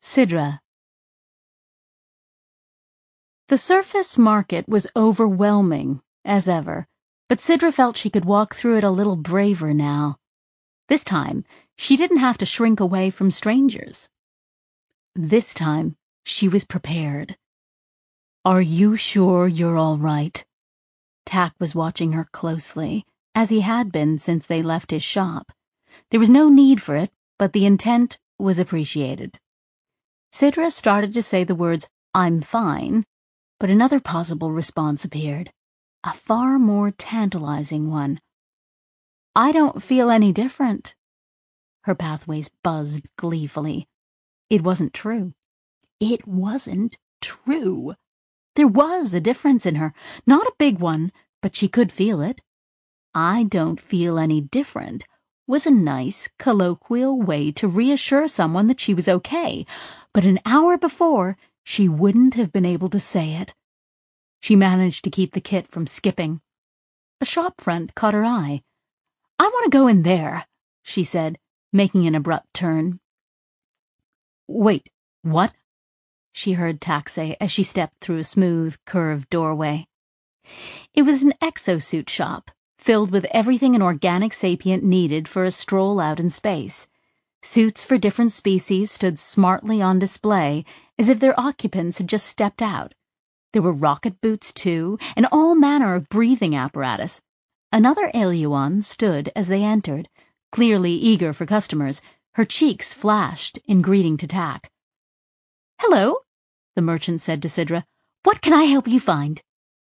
Sidra. The surface market was overwhelming, as ever, but Sidra felt she could walk through it a little braver now. This time, she didn't have to shrink away from strangers. This time, she was prepared. "Are you sure you're all right?" Tak was watching her closely, as he had been since they left his shop. There was no need for it, but the intent was appreciated. Sidra started to say the words, "I'm fine," but another possible response appeared, a far more tantalizing one. "I don't feel any different." Her pathways buzzed gleefully. It wasn't true. It wasn't true. There was a difference in her, not a big one, but she could feel it. "I don't feel any different" was a nice, colloquial way to reassure someone that she was okay, but an hour before, she wouldn't have been able to say it. She managed to keep the kit from skipping. A shop front caught her eye. "I want to go in there," she said, making an abrupt turn. "Wait, what?" she heard Tak say as she stepped through a smooth, curved doorway. It was an exosuit shop, filled with everything an organic sapient needed for a stroll out in space. Suits for different species stood smartly on display, as if their occupants had just stepped out. There were rocket boots, too, and all manner of breathing apparatus. Another Aeluan stood as they entered, clearly eager for customers. Her cheeks flashed in greeting to Tak. "Hello," the merchant said to Sidra. "What can I help you find?"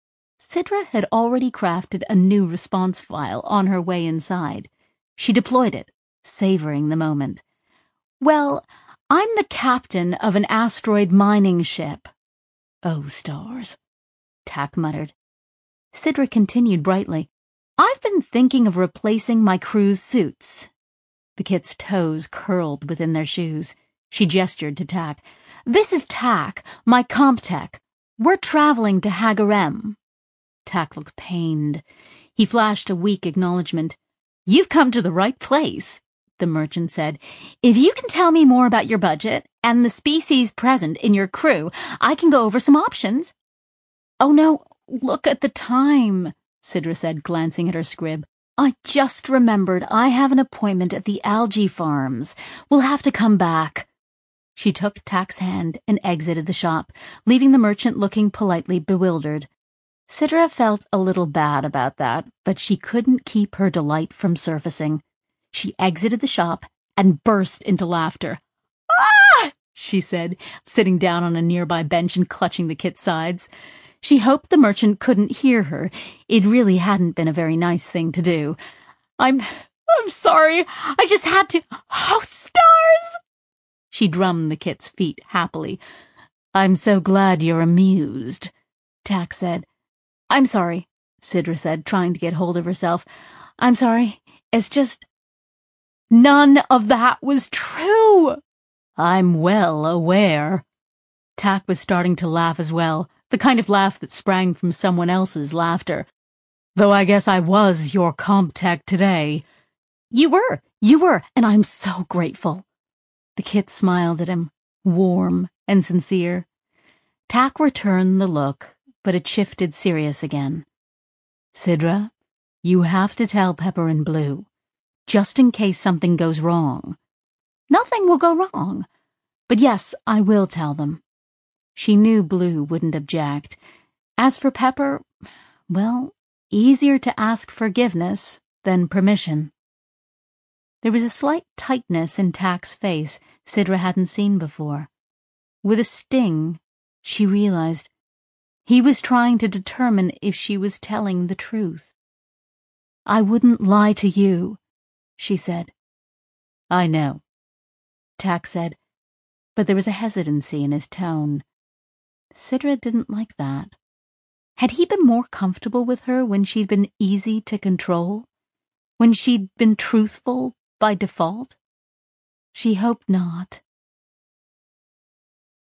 Sidra had already crafted a new response file on her way inside. She deployed it, savoring the moment. "Well, I'm the captain of an asteroid mining ship." "Oh, stars," Tak muttered. Sidra continued brightly. "I've been thinking of replacing my crew's suits." The kit's toes curled within their shoes. She gestured to Tak. "This is Tak, my CompTech. We're traveling to Hagarem." Tak looked pained. He flashed a weak acknowledgement. "You've come to the right place," the merchant said. "If you can tell me more about your budget and the species present in your crew, I can go over some options." "Oh no, look at the time," Sidra said, glancing at her scrib. "I just remembered I have an appointment at the algae farms. We'll have to come back." She took Tak's hand and exited the shop, leaving the merchant looking politely bewildered. Sidra felt a little bad about that, but she couldn't keep her delight from surfacing. She exited the shop and burst into laughter. "Ah!" she said, sitting down on a nearby bench and clutching the kit's sides. She hoped the merchant couldn't hear her. It really hadn't been a very nice thing to do. I'm sorry. I just had to. Oh, stars!" She drummed the kit's feet happily. "I'm so glad you're amused," Tak said. "I'm sorry," Sidra said, trying to get hold of herself. "I'm sorry. It's just—" "None of that was true." "I'm well aware." Tak was starting to laugh as well, the kind of laugh that sprang from someone else's laughter. "Though I guess I was your CompTech today." You were, and I'm so grateful." The kit smiled at him, warm and sincere. Tak returned the look, but it shifted serious again. "Sidra, you have to tell Pepper and Blue, just in case something goes wrong." "Nothing will go wrong. But yes, I will tell them." She knew Blue wouldn't object. As for Pepper, well, easier to ask forgiveness than permission. There was a slight tightness in Tak's face Sidra hadn't seen before. With a sting, she realized he was trying to determine if she was telling the truth. "I wouldn't lie to you," she said. "I know," Tak said, but there was a hesitancy in his tone. Sidra didn't like that. Had he been more comfortable with her when she'd been easy to control? When she'd been truthful by default? She hoped not.